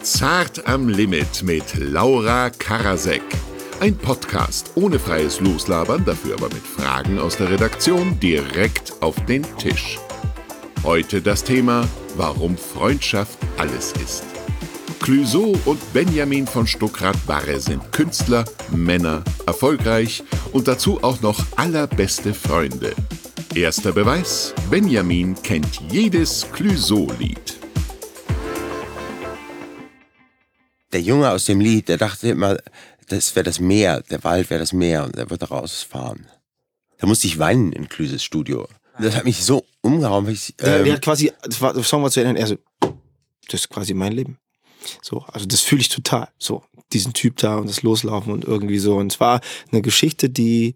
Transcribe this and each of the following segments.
Zart am Limit mit Laura Karasek. Ein Podcast ohne freies Loslabern, dafür aber mit Fragen aus der Redaktion direkt auf den Tisch. Heute das Thema, warum Freundschaft alles ist. Clouseau und Benjamin von Stuckrad-Barre sind Künstler, Männer, erfolgreich und dazu auch noch allerbeste Freunde. Erster Beweis, Benjamin kennt jedes Clouseau-Lied. Der Junge aus dem Lied, der dachte immer, das wäre das Meer, der Wald wäre das Meer und er wird rausfahren. Da musste ich weinen in Clouseaus Studio. Das hat mich so umgehauen. Der hat quasi, das Song war zu Ende, er so, das ist quasi mein Leben. So, also das fühle ich total. So, diesen Typ da und das Loslaufen und irgendwie so. Und es war eine Geschichte, die,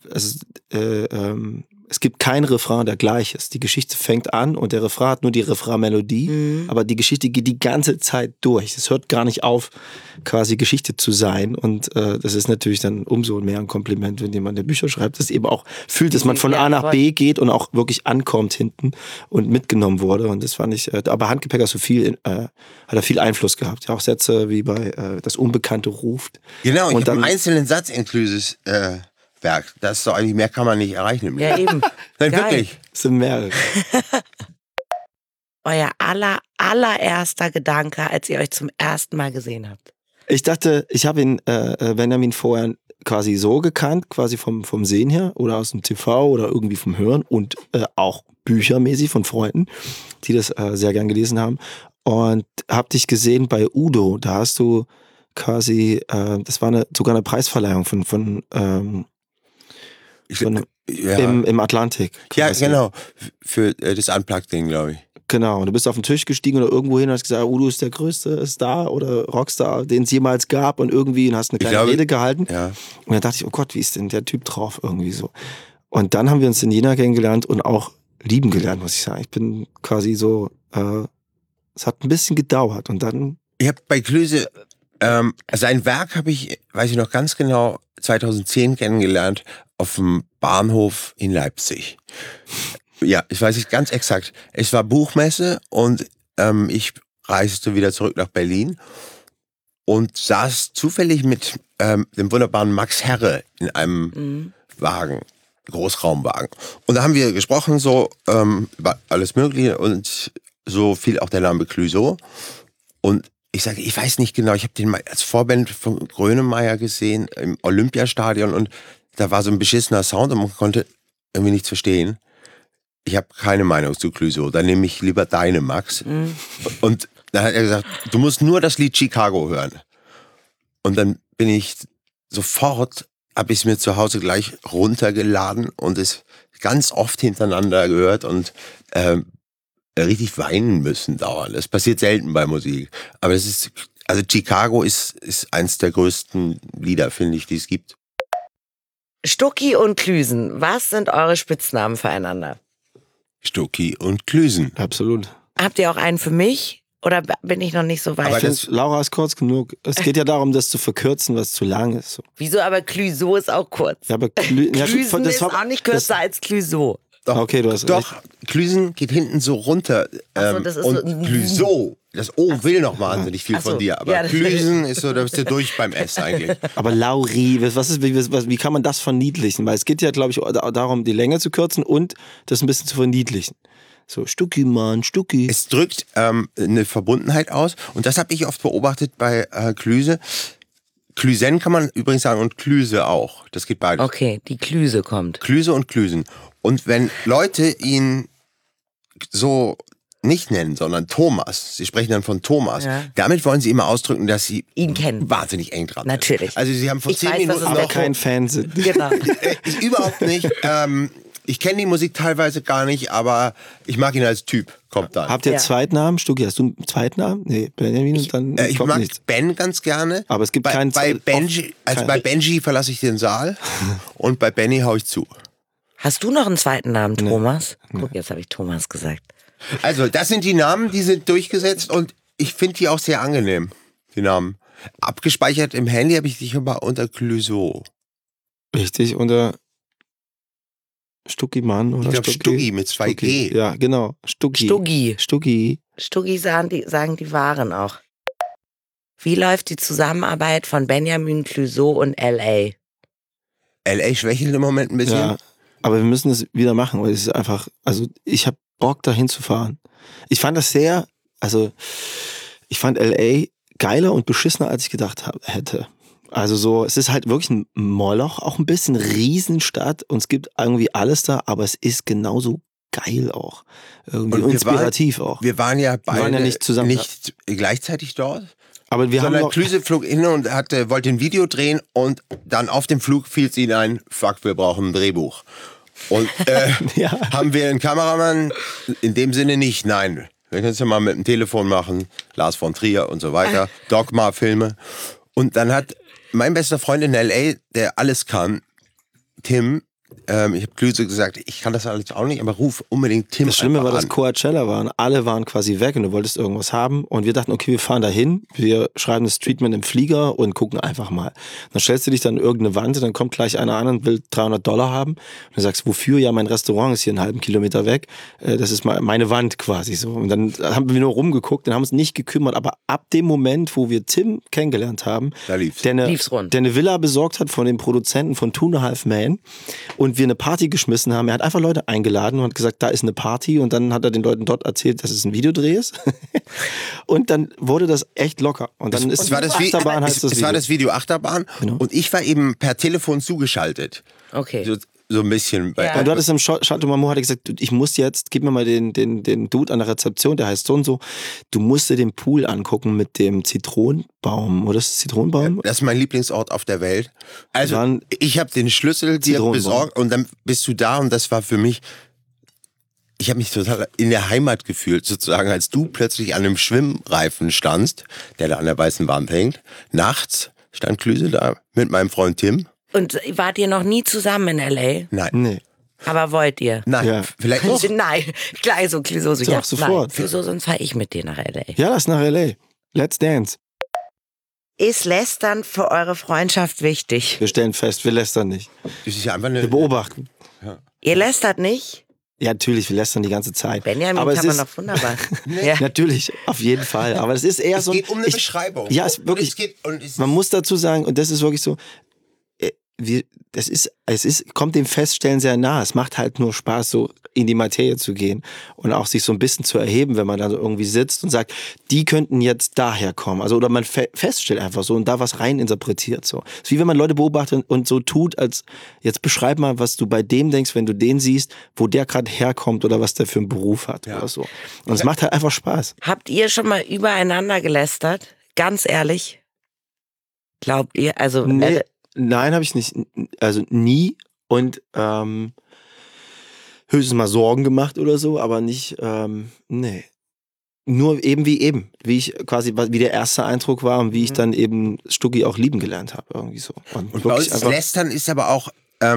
es gibt kein Refrain, der gleich ist. Die Geschichte fängt an und der Refrain hat nur die Refrain-Melodie, aber die Geschichte geht die ganze Zeit durch. Es hört gar nicht auf, quasi Geschichte zu sein. Und das ist natürlich dann umso mehr ein Kompliment, wenn jemand der Bücher schreibt, das eben auch fühlt, dass man von A nach B geht und auch wirklich ankommt hinten und mitgenommen wurde. Und das fand ich, aber Handgepäck hat er viel Einfluss gehabt. Ja, auch Sätze wie bei Das Unbekannte ruft. Genau, ich und habe dann einen einzelnen Satz in Clouseaus Werk. Das ist doch eigentlich, mehr kann man nicht erreichen im Leben. Ja, eben. Nein, wirklich. es sind mehrere. Euer allererster Gedanke, als ihr euch zum ersten Mal gesehen habt. Ich dachte, ich habe ihn, Benjamin, vorher quasi so gekannt, quasi vom Sehen her oder aus dem TV oder irgendwie vom Hören und auch büchermäßig von Freunden, die das sehr gern gelesen haben. Und habe dich gesehen bei Udo. Da hast du quasi, das war sogar eine Preisverleihung im Atlantik. Ja, genau. Für das Unplugged-Ding, glaube ich. Genau, und du bist auf den Tisch gestiegen oder irgendwo hin und hast gesagt, Udo ist der größte Star oder Rockstar, den es jemals gab und irgendwie hast eine kleine Rede gehalten. Ja. Und dann dachte ich, oh Gott, wie ist denn der Typ drauf irgendwie so. Und dann haben wir uns in Jena kennengelernt und auch lieben gelernt, muss ich sagen. Ich bin quasi so, es hat ein bisschen gedauert und dann... Ich habe bei Clouseau, sein Werk habe ich, weiß ich noch ganz genau, 2010 kennengelernt auf dem Bahnhof in Leipzig. Ja, ich weiß nicht ganz exakt. Es war Buchmesse und ich reiste wieder zurück nach Berlin und saß zufällig mit dem wunderbaren Max Herre in einem Wagen, Großraumwagen. Und da haben wir gesprochen so über alles Mögliche und so fiel auch der Name Clouseau. Und ich sage, ich weiß nicht genau, ich habe den mal als Vorband von Grönemeyer gesehen im Olympiastadion und da war so ein beschissener Sound und man konnte irgendwie nichts verstehen. Ich habe keine Meinung zu Clouseau, dann nehme ich lieber deine, Max. Und dann hat er gesagt, du musst nur das Lied Chicago hören. Und dann bin ich sofort, habe ich es mir zu Hause gleich runtergeladen und es ganz oft hintereinander gehört und richtig weinen müssen dauernd. Das passiert selten bei Musik. Aber das ist, also Chicago ist eins der größten Lieder, finde ich, die es gibt. Stucki und Klüsen, was sind eure Spitznamen füreinander? Stucki und Clouseau. Absolut. Habt ihr auch einen für mich? Oder bin ich noch nicht so weit? Aber Ich finde, Laura ist kurz genug. Es geht ja darum, das zu verkürzen, was zu lang ist. So. Wieso? Aber Clouseau ist auch kurz. Ja, aber Klüsen ist auch nicht kürzer als Clouseau. Doch, okay, du hast doch, Clouseau geht hinten so runter. Ach so, das ist und so Clouseau, das O will noch wahnsinnig viel Ach so, von dir. Aber ja, das- Clouseau ist so, da bist du durch beim S eigentlich. Aber Lauri, wie kann man das verniedlichen? Weil es geht ja, glaube ich, darum, die Länge zu kürzen und das ein bisschen zu verniedlichen. So, Stucki, Mann, Stucki. Es drückt eine Verbundenheit aus und das habe ich oft beobachtet bei Clouseau. Clusen kann man übrigens sagen und Clouseau auch. Das geht beides. Okay, die Klüse kommt. Clouseau und Clouseau. Und wenn Leute ihn so nicht nennen, sondern Thomas, sie sprechen dann von Thomas, damit wollen sie immer ausdrücken, dass sie Ihn kennen. wahnsinnig eng dran Natürlich. sind. Also sie haben vor Ich 10 weiß, Minuten was es aber noch- kein Fan sind. Genau. Überhaupt nicht. Ich kenne die Musik teilweise gar nicht, aber ich mag ihn als Typ. Kommt dann. Habt ihr Ja. Zweitnamen? Stucki, hast du einen Zweitnamen? Nee, Benjamin und dann Ich kommt mag nichts. Ben ganz gerne. Aber es gibt bei, keinen bei Benji, also kein- bei Benji verlasse ich den Saal und bei Benny hau ich zu. Hast du noch einen zweiten Namen, Thomas? Guck, jetzt habe ich Thomas gesagt. Also, das sind die Namen, die sind durchgesetzt und ich finde die auch sehr angenehm, die Namen. Abgespeichert im Handy habe ich dich aber unter Clouseau. Richtig, unter Stucki Mann oder Ich glaube Stucki mit 2 G. Ja, genau. Stucki. Stuggi. Stucki. Stuggi sagen die Waren auch. Wie läuft die Zusammenarbeit von Benjamin Clouseau und L.A.? L.A. schwächelt im Moment ein bisschen. Ja, aber wir müssen es wieder machen, weil es ist einfach, also ich habe Bock dahin zu fahren. Ich fand das ich fand L.A. geiler und beschissener, als ich gedacht hätte. Also so, es ist halt wirklich ein Moloch, auch ein bisschen Riesenstadt und es gibt irgendwie alles da, aber es ist genauso geil auch. Irgendwie Und inspirativ auch. Wir waren ja beide nicht zusammen. nicht gleichzeitig dort. Aber wir haben Sondern noch, Klüse flog hin und wollte ein Video drehen und dann auf dem Flug fiel es ihnen ein, fuck, wir brauchen ein Drehbuch. Und Ja. haben wir einen Kameramann? In dem Sinne nicht, nein. Wir können es ja mal mit dem Telefon machen, Lars von Trier und so weiter, Dogma-Filme. Und dann hat mein bester Freund in L.A., der alles kann, Tim, ich habe Klüse gesagt, ich kann das alles auch nicht, aber ruf unbedingt Tim das Schlimme einfach war, dass an. Coachella waren. Alle waren quasi weg und du wolltest irgendwas haben. Und wir dachten, okay, wir fahren da hin, wir schreiben das Treatment im Flieger und gucken einfach mal. Dann stellst du dich dann an irgendeine Wand, dann kommt gleich einer an und will $300 haben. Und du sagst, wofür? Ja, mein Restaurant ist hier einen halben Kilometer weg. Das ist meine Wand quasi so. Und dann haben wir nur rumgeguckt und haben uns nicht gekümmert. Aber ab dem Moment, wo wir Tim kennengelernt haben, Da lief's. Lief's rund. der eine Villa besorgt hat von dem Produzenten von 2.5 Men und wir eine Party geschmissen haben. Er hat einfach Leute eingeladen und hat gesagt, da ist eine Party und dann hat er den Leuten dort erzählt, dass es ein Videodreh ist. Und dann wurde das echt locker. Und dann ist Es war das Achterbahn heißt das es war Video. das Video Achterbahn Genau. und ich war eben per Telefon zugeschaltet. Okay. So ein bisschen. Ja. Weil du hattest im Chateau Marmont gesagt, ich muss jetzt, gib mir mal den Dude an der Rezeption, der heißt so und so. Du musst dir den Pool angucken mit dem Zitronenbaum. Oder ist das Zitronenbaum? Das ist mein Lieblingsort auf der Welt. Also Dann ich habe den Schlüssel dir Zitronenbaum. besorgt und dann bist du da und das war für mich, ich habe mich total in der Heimat gefühlt sozusagen, als du plötzlich an einem Schwimmreifen standst, der da an der weißen Wand hängt. Nachts stand Klüse da mit meinem Freund Tim. Und wart ihr noch nie zusammen in L.A.? Nein. Nee. Aber wollt ihr? Nein, Ja. vielleicht doch. Nein, gleich so, Clouseau. So, Doch, ja, sofort. Nein, Clouseau, sonst fahre ich mit dir nach L.A. Ja, lass nach L.A. Let's dance. Ist Lästern für eure Freundschaft wichtig? Wir stellen fest, wir lästern nicht. Das ist ja einfach eine, Wir beobachten. Ihr lästert nicht? Ja, natürlich, wir lästern die ganze Zeit. Benjamin aber kann es man ist, doch wunderbar. Ja. Natürlich, auf jeden Fall. Aber es ist eher es so. geht um eine Beschreibung. Ja, es Und wirklich. Man muss dazu sagen, und das ist wirklich so, kommt dem Feststellen sehr nah. Es macht halt nur Spaß, so in die Materie zu gehen und auch sich so ein bisschen zu erheben, wenn man dann so irgendwie sitzt und sagt, die könnten jetzt daher kommen. Also, oder man feststellt einfach so und da was rein interpretiert. So. Es ist wie wenn man Leute beobachtet und so tut, als jetzt beschreib mal, was du bei dem denkst, wenn du den siehst, wo der gerade herkommt oder was der für einen Beruf hat oder so. Und es macht halt einfach Spaß. Habt ihr schon mal übereinander gelästert? Ganz ehrlich? Glaubt ihr? Also, Nee, nein, habe ich nicht. Also nie. Und höchstens mal Sorgen gemacht oder so, aber nicht, nee. Nur eben wie ich quasi, wie der erste Eindruck war und wie ich dann eben Stucki auch lieben gelernt habe, irgendwie so. Und bei wirklich uns Lästern ist aber auch,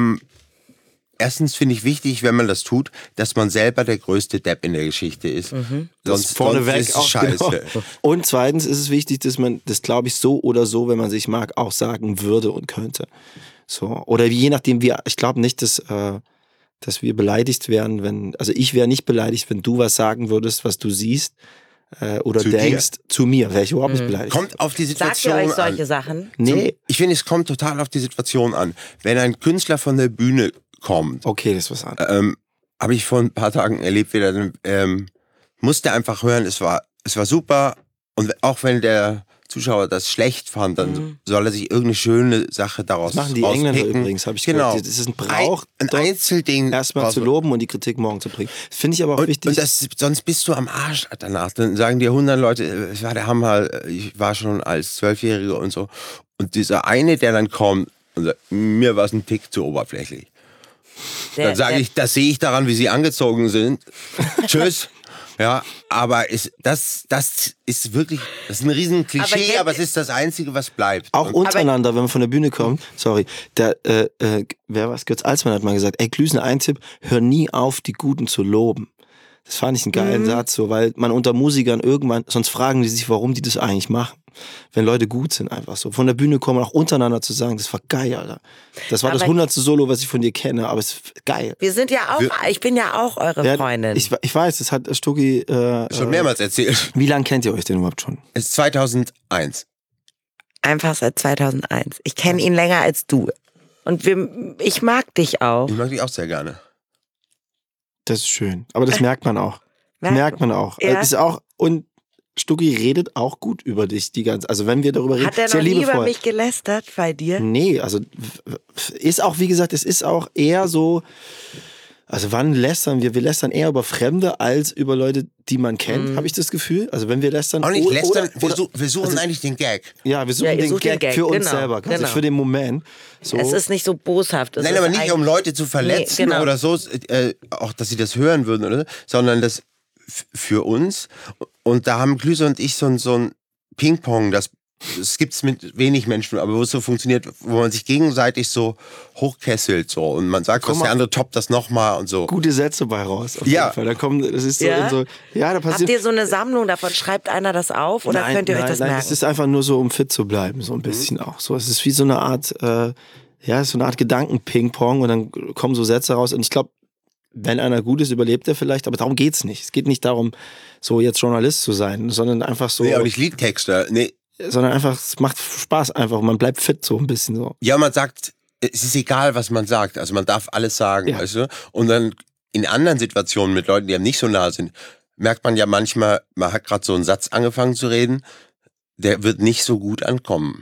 erstens finde ich wichtig, wenn man das tut, dass man selber der größte Depp in der Geschichte ist. Sonst vorneweg ist es auch scheiße. Genau. Und zweitens ist es wichtig, dass man das, glaube ich, so oder so, wenn man sich mag, auch sagen würde und könnte. So. Oder je nachdem, ich glaube nicht, dass wir beleidigt wären, also ich wäre nicht beleidigt, wenn du was sagen würdest, was du siehst oder Zu denkst, zu mir, wäre ich überhaupt nicht beleidigt. Kommt auf die sagt Situation ihr euch solche an. Sachen? Nee, Ich finde, es kommt total auf die Situation an. Wenn ein Künstler von der Bühne kommt, okay, das ist was anderes. habe ich vor ein paar Tagen erlebt, musste einfach hören, es war super. Und auch wenn der Zuschauer das schlecht fand, dann soll er sich irgendeine schöne Sache daraus Das machen die Engländer rauspicken. übrigens, habe ich Genau. gehört. Das ist ein Brauch, ein doch Einzelding. erstmal zu loben und die Kritik morgen zu bringen. Finde ich aber auch wichtig. Und sonst bist du am Arsch danach. Dann sagen dir 100 Leute, es war der Hammer, ich war schon als 12-Jähriger und so. Und dieser eine, der dann kommt und sagt, mir war es ein Tick zu oberflächlich. Dann sage ich, das sehe ich daran, wie sie angezogen sind. Tschüss. Ja, aber das ist wirklich, das ist ein riesen Klischee, aber es ist das Einzige, was bleibt. Auch untereinander, wenn man von der Bühne kommt, sorry, wer was, Götz Alsmann hat mal gesagt, ey Klüsen, ein Tipp, hör nie auf, die Guten zu loben. Das fand ich einen geilen Satz, so, weil man unter Musikern irgendwann, sonst fragen die sich, warum die das eigentlich machen. Wenn Leute gut sind, einfach so. Von der Bühne kommen, auch untereinander zu sagen, das war geil, Alter. Das war das 100. Solo, was ich von dir kenne, aber es ist geil. Wir sind ja auch, ich bin ja auch eure Freundin. Ich weiß, das hat Stucki schon mehrmals erzählt. Wie lange kennt ihr euch denn überhaupt schon? Es ist 2001. einfach seit 2001. Ich kenne ihn länger als du. Und ich mag dich auch. Ich mag dich auch sehr gerne. Das ist schön. Aber das merkt man auch. Merkt man auch. Ja. Ist auch. Und Stucki redet auch gut über dich. Also wenn wir darüber reden, Hat er sehr noch nie liebevoll. über mich gelästert bei dir? Nee, also ist auch, wie gesagt, es ist auch eher so, also wann lästern wir? Wir lästern eher über Fremde als über Leute, die man kennt, habe ich das Gefühl. Also wenn wir lästern... Auch nicht lästern, oder, wir suchen eigentlich den Gag. ja, wir suchen ihr den sucht Gag, den Gag, für uns genau, selber, also genau. für den Moment. So. Es ist nicht so boshaft. Es Nein, ist aber nicht eigentlich- um Leute zu verletzen Nee, genau. oder so, auch dass sie das hören würden, oder, sondern das für uns. Und da haben Klüse und ich so ein Ping-Pong, das gibt's mit wenig Menschen, aber wo es so funktioniert, wo man sich gegenseitig so hochkesselt so und man sagt, was der andere toppt das nochmal und so. Gute Sätze bei raus. Auf Ja. jeden Fall. Da kommen, das ist so, Ja? da Habt passiert. ihr so eine Sammlung davon? Schreibt einer das auf oder könnt ihr euch das nein, merken? es ist einfach nur so, um fit zu bleiben, so ein bisschen auch. So, es ist wie so eine Art, so eine Art Gedanken-Ping-Pong und dann kommen so Sätze raus und ich glaube, wenn einer gut ist, überlebt er vielleicht, aber darum geht's nicht. Es geht nicht darum, so jetzt Journalist zu sein, sondern einfach so, Nee, auch nicht Liedtexter. Nee. sondern einfach, es macht Spaß einfach und man bleibt fit so ein bisschen so. Ja, man sagt, es ist egal, was man sagt. Also man darf alles sagen, Ja. weißt du? Und dann in anderen Situationen mit Leuten, die einem nicht so nah sind, merkt man ja manchmal, man hat gerade so einen Satz angefangen zu reden, der wird nicht so gut ankommen.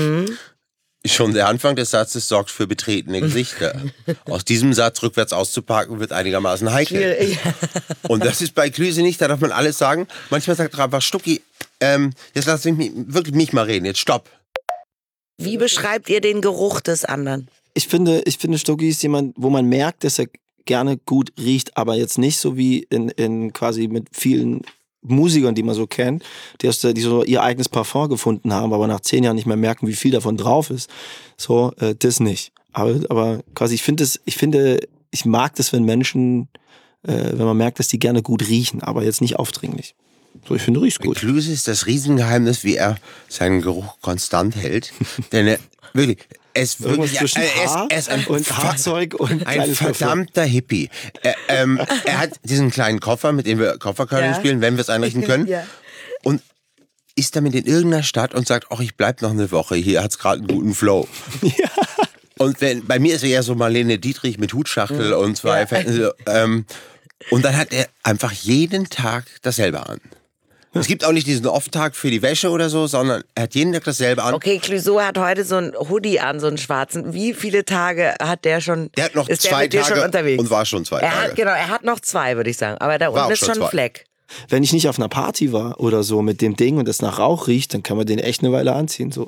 Schon der Anfang des Satzes sorgt für betretene Gesichter. Aus diesem Satz rückwärts auszuparken wird einigermaßen heikel. Und das ist bei Klüse nicht, da darf man alles sagen. Manchmal sagt er einfach, Stucki, jetzt lass mich mal reden, jetzt stopp. Wie beschreibt ihr den Geruch des anderen? Ich finde, Stucki ist jemand, wo man merkt, dass er gerne gut riecht, aber jetzt nicht so wie in quasi mit vielen Musikern, die man so kennt, die so ihr eigenes Parfum gefunden haben, aber nach 10 Jahren nicht mehr merken, wie viel davon drauf ist. So, das nicht. Aber quasi, ich mag das, wenn Menschen, wenn man merkt, dass die gerne gut riechen, aber jetzt nicht aufdringlich. So, ich finde, riecht's Bei gut. Klüse ist das Riesengeheimnis, wie er seinen Geruch konstant hält. Denn er, wirklich, es Irgendwas wirklich, zwischen Haar er ist ein und Fahrzeug und ein kleines Parfum. verdammter Hippie. Er hat diesen kleinen Koffer, mit dem wir Kofferkörner Ja. spielen, wenn wir es einrichten können. Ja. Und ist damit in irgendeiner Stadt und sagt, ach, ich bleib noch eine Woche, hier hat's gerade einen guten Flow. Ja. Und bei mir ist er eher so Marlene Dietrich mit Hutschachtel und zwei Fetten. Und dann hat er einfach jeden Tag dasselbe an. Es gibt auch nicht diesen Off-Tag für die Wäsche oder so, sondern er hat jeden Tag dasselbe an. Okay, Clouseau hat heute so einen Hoodie an, so einen schwarzen. Wie viele Tage hat der schon? Der hat noch ist 2 der mit dir Tage schon unterwegs? und war schon 2 Tage. Er hat noch 2, würde ich sagen. Aber da War unten auch ist schon schon ein 2. Fleck. Wenn ich nicht auf einer Party war oder so mit dem Ding und es nach Rauch riecht, dann kann man den echt eine Weile anziehen. So.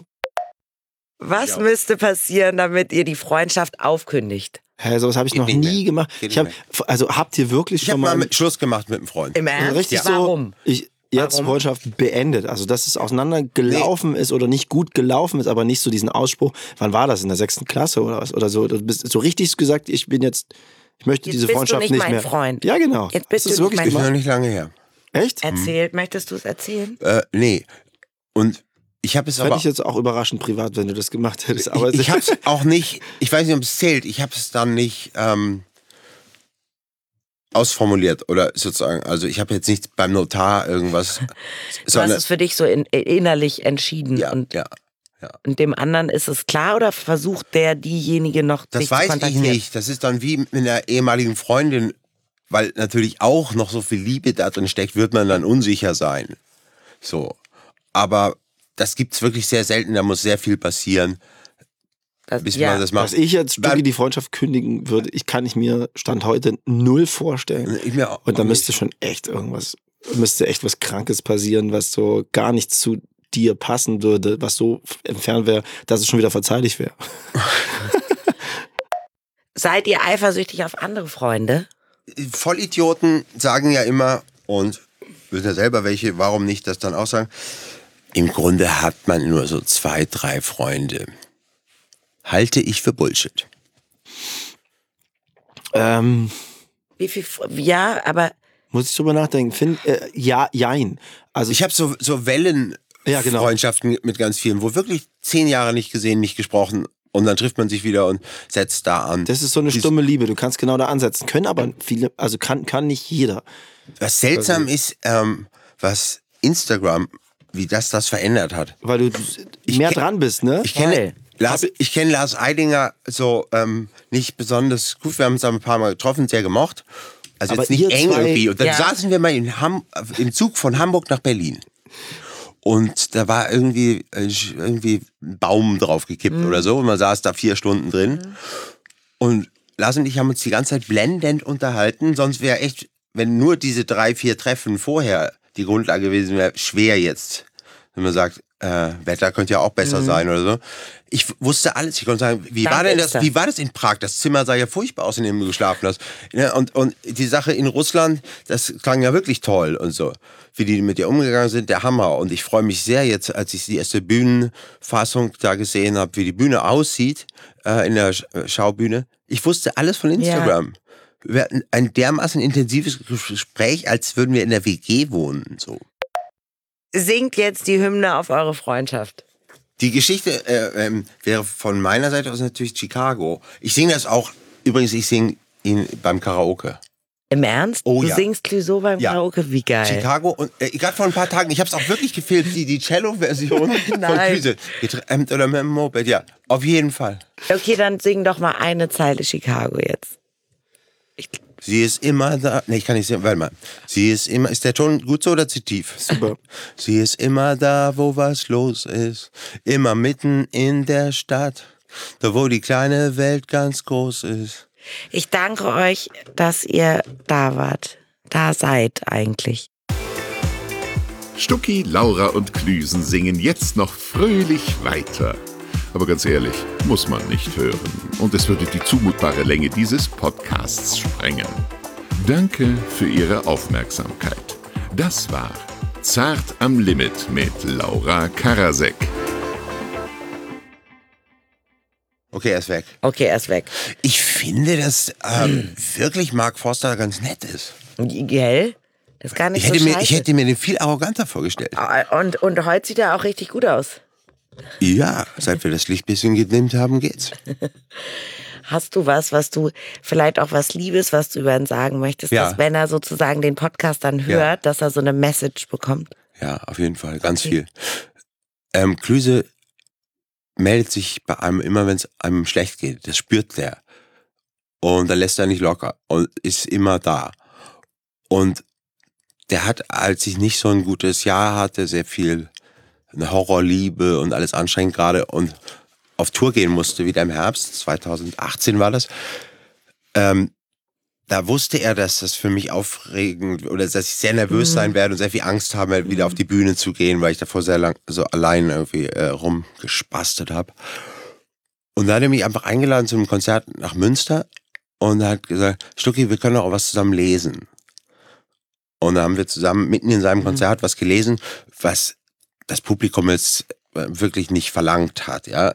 Was müsste passieren, damit ihr die Freundschaft aufkündigt? Hä, sowas habe ich noch Geht nicht nie mehr. gemacht. Geht Also habt ihr wirklich Ich habe schon mal mal Schluss gemacht mit einem Freund. Im Ernst? richtig Warum? so jetzt Warum? Freundschaft beendet? Also dass es auseinandergelaufen ist oder nicht gut gelaufen ist, aber nicht so diesen Ausspruch. Wann war das? In der 6. Klasse oder was? Oder so? Du bist so richtig gesagt, ich möchte Jetzt diese bist du Freundschaft nicht nicht mein mehr. Freund. Ja, genau. Jetzt bist Hast du's du nicht wirklich mein Ist noch gemacht? nicht lange her. Echt? Erzählt, möchtest du es erzählen? Nee. Und ich habe es Fände aber... ich jetzt auch überraschend privat, wenn du das gemacht hättest. Aber ich habe es auch nicht... Ich weiß nicht, ob es zählt. Ich habe es dann nicht... ausformuliert oder sozusagen, also ich habe jetzt nicht beim Notar irgendwas, Du hast sondern es für dich so innerlich entschieden. ja, und, ja, und dem anderen ist es klar oder versucht diejenige noch das dich zu weiß ich kontaktieren? nicht. Das ist dann wie mit einer ehemaligen Freundin, weil natürlich auch noch so viel Liebe da drin steckt, wird man dann unsicher sein. So, aber das gibt's wirklich sehr selten. Da muss sehr viel passieren, bis man das macht. Dass ich jetzt Stucki Beim- die Freundschaft kündigen würde, kann ich mir Stand heute 0 vorstellen. Ich mir auch Und da nicht. müsste schon echt echt was Krankes passieren, was so gar nicht zu dir passen würde, was so entfernt wäre, dass es schon wieder verzeihlich wäre. Seid ihr eifersüchtig auf andere Freunde? Vollidioten sagen ja immer, und wissen ja selber welche, warum nicht das dann auch sagen, im Grunde hat man nur so 2, 3 Freunde. Halte ich für Bullshit. Wie viel? Ja, aber Muss ich drüber nachdenken. Jein. Also Ich habe so Ja, genau. Wellenfreundschaften mit ganz vielen, wo wirklich 10 Jahre nicht gesehen, nicht gesprochen und dann trifft man sich wieder und setzt da an. das ist so eine stumme Liebe. Du kannst genau da ansetzen. Können aber viele, also kann nicht jeder. Was seltsam ist, was Instagram wie das verändert hat. Weil du mehr dran bist, ne? Ich kenne Lars Eidinger so nicht besonders gut. Wir haben uns ein paar Mal getroffen, sehr gemocht. Also Aber jetzt nicht ihr eng zwei- irgendwie. Und dann saßen wir mal im Zug von Hamburg nach Berlin. Und da war irgendwie ein Baum draufgekippt oder so. Und man saß da 4 Stunden drin. Und Lars und ich haben uns die ganze Zeit blendend unterhalten. Sonst wäre echt, wenn nur diese 3, 4 Treffen vorher die Grundlage gewesen wäre, schwer jetzt. Wenn man sagt, Wetter könnte ja auch besser sein oder so. Ich wusste alles. Ich konnte sagen, wie war das in Prag? Das Zimmer sah ja furchtbar aus, in dem du geschlafen hast. Ja, und die Sache in Russland, das klang ja wirklich toll und so. Wie die mit dir umgegangen sind, der Hammer. Und ich freue mich sehr jetzt, als ich die erste Bühnenfassung da gesehen habe, wie die Bühne aussieht in der Schaubühne. Ich wusste alles von Instagram. Wir hatten ein dermaßen intensives Gespräch, als würden wir in der WG wohnen. So. Singt jetzt die Hymne auf eure Freundschaft. Die Geschichte wäre von meiner Seite aus natürlich Chicago. Ich singe das auch, übrigens, ich singe ihn beim Karaoke. Im Ernst? Oh, du ja. singst Clouseau beim Karaoke? Wie geil. Chicago und gerade vor ein paar Tagen, ich habe es auch wirklich gefilmt, die Cello-Version von Clouseau. Getrennt oder mit dem Moped, ja, auf jeden Fall. Okay, dann sing doch mal eine Zeile Chicago jetzt. Sie ist immer da. Nee, ich kann nicht singen, warte mal. Sie ist immer, ist der Ton gut so oder zu tief? Super. Sie ist immer da, wo was los ist. Immer mitten in der Stadt. Da, wo die kleine Welt ganz groß ist. Ich danke euch, dass ihr da wart. Da seid eigentlich. Stucki, Laura und Klüsen singen jetzt noch fröhlich weiter. Aber ganz ehrlich, muss man nicht hören. Und es würde die zumutbare Länge dieses Podcasts sprengen. Danke für Ihre Aufmerksamkeit. Das war Zart am Limit mit Laura Karasek. Okay, er ist weg. Okay, er ist weg. Ich finde, dass wirklich Mark Forster ganz nett ist. Gell? Das ist gar nicht Ich scheiße. hätte mir den viel arroganter vorgestellt. Und heute sieht er auch richtig gut aus. Ja, seit wir das Licht ein bisschen gedimmt haben, geht's. Hast du was du vielleicht auch was Liebes, was du über ihn sagen möchtest, Ja. dass wenn er sozusagen den Podcast dann hört, dass er so eine Message bekommt? Ja, auf jeden Fall, ganz viel. Klüse meldet sich bei einem immer, wenn es einem schlecht geht. Das spürt der. Und dann lässt er nicht locker und ist immer da. Und der hat, als ich nicht so ein gutes Jahr hatte, sehr viel eine Horrorliebe und alles anstrengend gerade und auf Tour gehen musste, wieder im Herbst, 2018 war das. Da wusste er, dass das für mich aufregend oder dass ich sehr nervös sein werde und sehr viel Angst habe, wieder auf die Bühne zu gehen, weil ich davor sehr lang so allein irgendwie rumgespastet habe. Und da hat er mich einfach eingeladen zu einem Konzert nach Münster und hat gesagt, Stucki, wir können doch auch was zusammen lesen. Und da haben wir zusammen mitten in seinem Konzert was gelesen, was das Publikum jetzt wirklich nicht verlangt hat. Ja,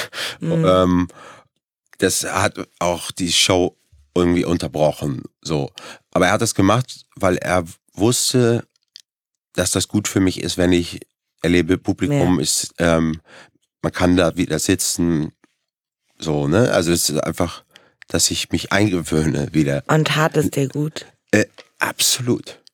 das hat auch die Show irgendwie unterbrochen. So, aber er hat das gemacht, weil er wusste, dass das gut für mich ist, wenn ich erlebe, Publikum ist, man kann da wieder sitzen. So, ne? Also es ist einfach, dass ich mich eingewöhne wieder. Und tat es dir gut? Absolut.